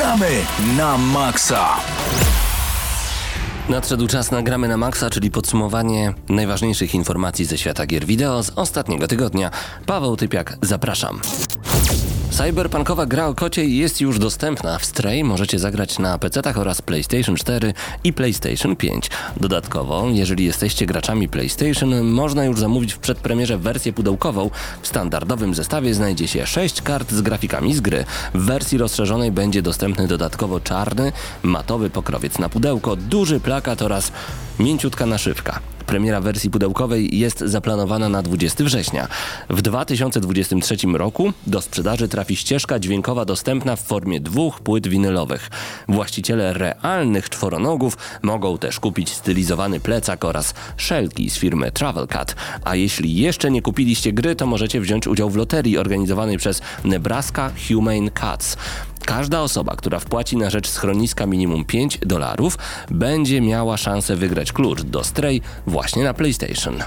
Gramy na maksa! Nadszedł czas na Gramy na maksa, czyli podsumowanie najważniejszych informacji ze świata gier wideo z ostatniego tygodnia. Paweł Typiak, zapraszam. Cyberpunkowa gra o kocie jest już dostępna w Stray. Możecie zagrać na PC-tach oraz PlayStation 4 i PlayStation 5. Dodatkowo, jeżeli jesteście graczami PlayStation, można już zamówić w przedpremierze wersję pudełkową. W standardowym zestawie znajdzie się 6 kart z grafikami z gry. W wersji rozszerzonej będzie dostępny dodatkowo czarny, matowy pokrowiec na pudełko, duży plakat oraz mięciutka naszywka. Premiera wersji pudełkowej jest zaplanowana na 20 września. W 2023 roku do sprzedaży trafi ścieżka dźwiękowa dostępna w formie 2 płyt winylowych. Właściciele realnych czworonogów mogą też kupić stylizowany plecak oraz szelki z firmy Travel Cat. A jeśli jeszcze nie kupiliście gry, to możecie wziąć udział w loterii organizowanej przez Nebraska Humane Cats. Każda osoba, która wpłaci na rzecz schroniska minimum $5, będzie miała szansę wygrać klucz do Stray właśnie na PlayStation.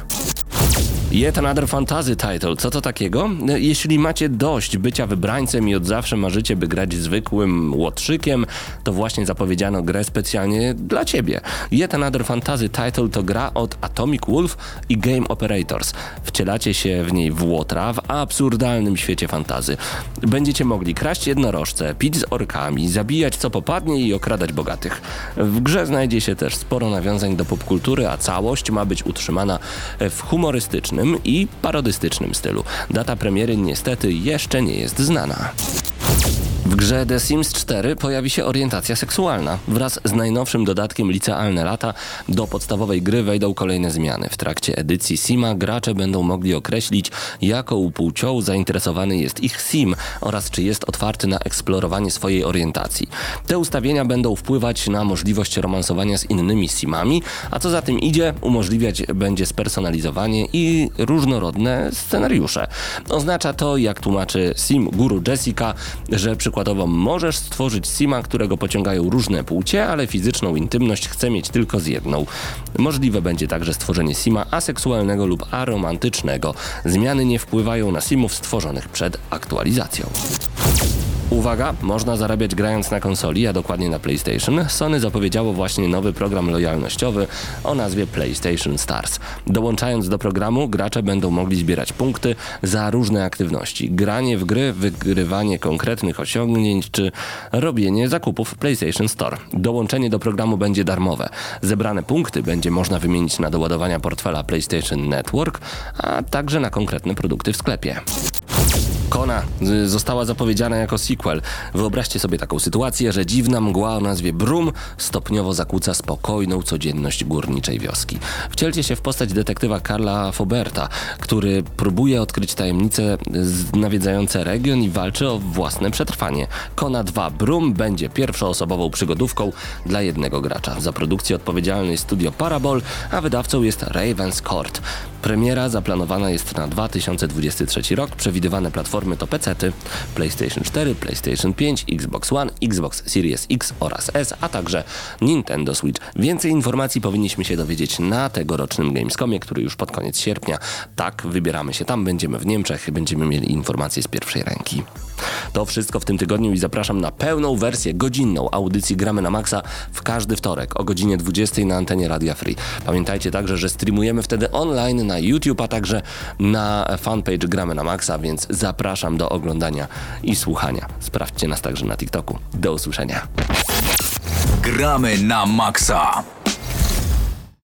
Yet Another Fantasy Title. Co to takiego? Jeśli macie dość bycia wybrańcem i od zawsze marzycie, by grać zwykłym łotrzykiem, to właśnie zapowiedziano grę specjalnie dla ciebie. Yet Another Fantasy Title to gra od Atomic Wolf i Game Operators. Wcielacie się w niej w łotra w absurdalnym świecie fantasy. Będziecie mogli kraść jednorożce, pić z orkami, zabijać co popadnie i okradać bogatych. W grze znajdzie się też sporo nawiązań do popkultury, a całość ma być utrzymana w humorystycznym i parodystycznym stylu. Data premiery niestety jeszcze nie jest znana. W grze The Sims 4 pojawi się orientacja seksualna. Wraz z najnowszym dodatkiem Licealne Lata do podstawowej gry wejdą kolejne zmiany. W trakcie edycji Sima gracze będą mogli określić, jaką płcią zainteresowany jest ich Sim oraz czy jest otwarty na eksplorowanie swojej orientacji. Te ustawienia będą wpływać na możliwość romansowania z innymi Simami, a co za tym idzie, umożliwiać będzie spersonalizowanie i różnorodne scenariusze. Oznacza to, jak tłumaczy Sim Guru Jessica, że przykładowo możesz stworzyć Sima, którego pociągają różne płcie, ale fizyczną intymność chce mieć tylko z jedną. Możliwe będzie także stworzenie Sima aseksualnego lub aromantycznego. Zmiany nie wpływają na Simów stworzonych przed aktualizacją. Uwaga, można zarabiać grając na konsoli, a dokładnie na PlayStation. Sony zapowiedziało właśnie nowy program lojalnościowy o nazwie PlayStation Stars. Dołączając do programu, gracze będą mogli zbierać punkty za różne aktywności. Granie w gry, wygrywanie konkretnych osiągnięć czy robienie zakupów w PlayStation Store. Dołączenie do programu będzie darmowe. Zebrane punkty będzie można wymienić na doładowania portfela PlayStation Network, a także na konkretne produkty w sklepie. Kona została zapowiedziana jako sequel. Wyobraźcie sobie taką sytuację, że dziwna mgła o nazwie Brum stopniowo zakłóca spokojną codzienność górniczej wioski. Wcielcie się w postać detektywa Karla Fauberta, który próbuje odkryć tajemnice nawiedzające region i walczy o własne przetrwanie. Kona 2 Brum będzie pierwszoosobową przygodówką dla jednego gracza. Za produkcję odpowiedzialny jest studio Parabol, a wydawcą jest Raven's Court. Premiera zaplanowana jest na 2023 rok. Przewidywane platformy to PC-ty, PlayStation 4, PlayStation 5, Xbox One, Xbox Series X oraz S, a także Nintendo Switch. Więcej informacji powinniśmy się dowiedzieć na tegorocznym Gamescomie, który już pod koniec sierpnia. Tak, wybieramy się tam, będziemy w Niemczech, będziemy mieli informacje z pierwszej ręki. To wszystko w tym tygodniu i zapraszam na pełną wersję godzinną audycji Gramy na Maxa w każdy wtorek o godzinie 20 na antenie Radia Free. Pamiętajcie także, że streamujemy wtedy online na YouTube, a także na fanpage Gramy na Maxa, więc zapraszam do oglądania i słuchania. Sprawdźcie nas także na TikToku. Do usłyszenia. Gramy na maksa!